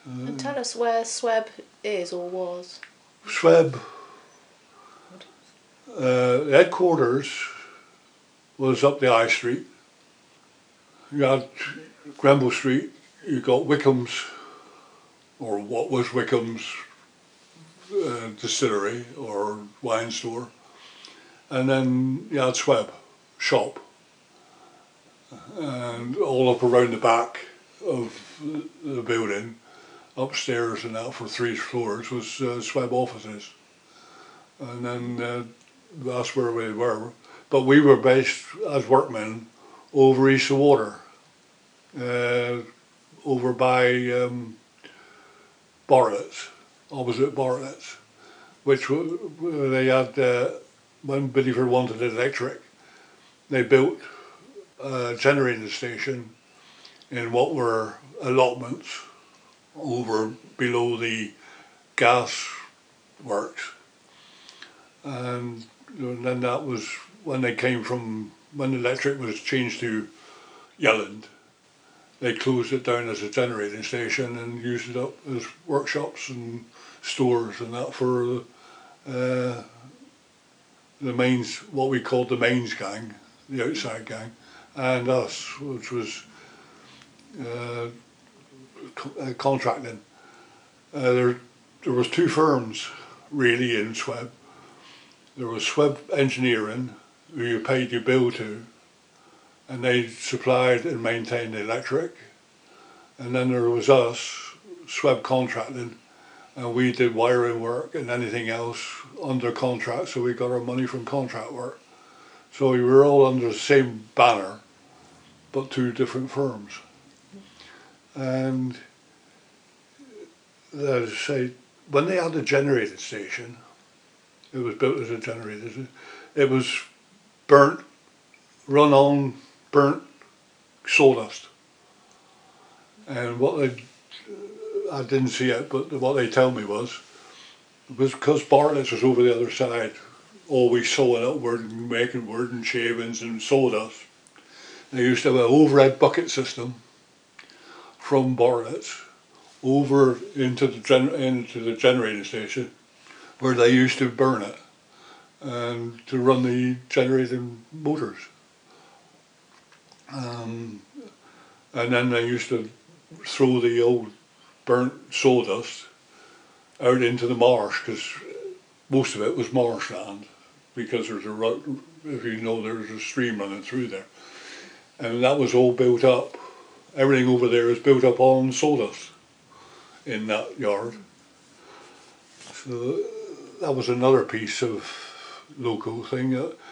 And tell us where Sweb is or was. Sweb, headquarters was up the High Street. You had Grenville Street, you got Wickham's, or what was Wickham's distillery or wine store, and then you had Sweb shop, and all up around the back of the building, upstairs and that for 3 floors was Sweb offices, and then that's where we were. But we were based as workmen over east of Water, over by Bartlett's, opposite Bartlett's, which they had, when Bideford wanted electric, they built a generating station in what were allotments over below the gas works. And then that was when they came from, when electric was changed to Yelland, they closed it down as a generating station and used it up as workshops and stores and that for the mains, what we called the mains gang, the outside gang, and us, which was contracting. There was 2 firms really in Sweb. There was Sweb Engineering, who you paid your bill to, and they supplied and maintained the electric. And then there was us, Sweb Contracting, and we did wiring work and anything else under contract, so we got our money from contract work. So we were all under the same banner, but 2 different firms. And as I say, when they had the generating station, it was built as a generator, it was burnt, run on burnt sawdust. And what they, I didn't see it, but what they tell me was because Bartlett's was over the other side, always sawing up wood and making wood and shavings and sawdust. They used to have an overhead bucket system from Bartlett's over into the generating station, where they used to burn it and to run the generating motors. And then they used to throw the old burnt sawdust out into the marsh, because most of it was marshland, because there's if you know, there's a stream running through there, and that was all built up. Everything over there is built up on sawdust in that yard. So that was another piece of local thing.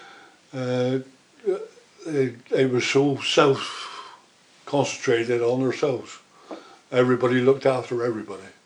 They were so self-concentrated on themselves. Everybody looked after everybody.